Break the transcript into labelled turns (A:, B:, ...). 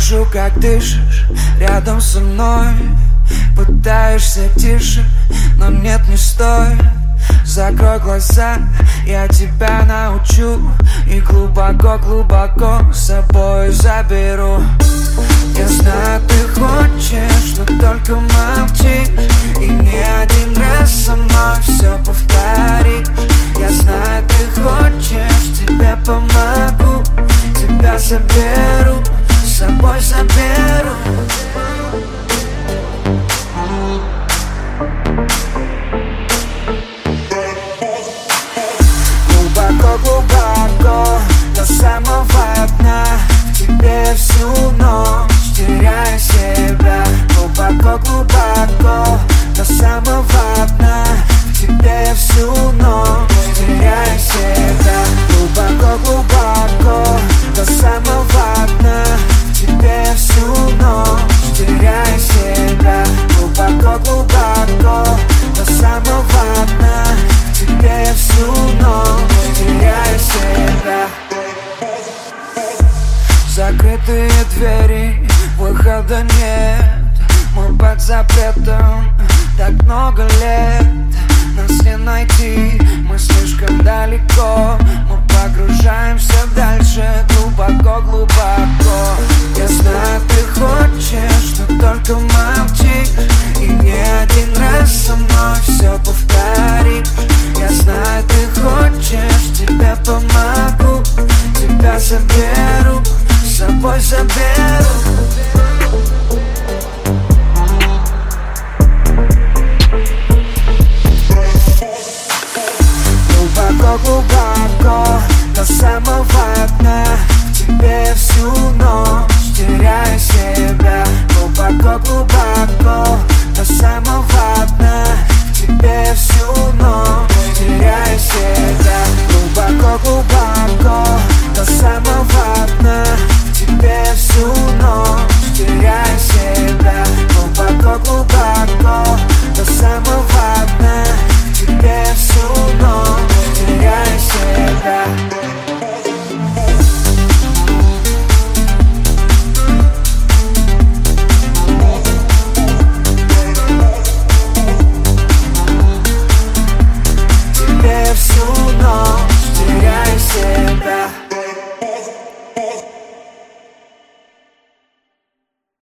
A: Слышу, как дышишь рядом со мной. Пытаешься тише, но нет, не стоит. Закрой глаза, я тебя научу. И глубоко-глубоко с собой заберу. Я знаю, ты хочешь, но только молчишь. И не один раз со мной все повторишь. Я знаю, ты хочешь, тебе помогу. Тебя заберу, с собой заберу. Глубоко-глубоко, до самого дна. В тебе всю ночь, теряя себя. Глубоко-глубоко, до самого дна. В тебе всю ночь, теряя себя. Глубоко-глубоко, до самого дна. В тебе всю ночь, теряя себя. Глубоко-глубоко, до самого дна. В тебе всю ночь, теряя себя. Закрытые двери, выхода нет. Мы под запретом так много лет. Нас не найти, мы слишком далеко. Мы погружаемся дальше, глубоко-глубоко. Я знаю, ты хочешь, но только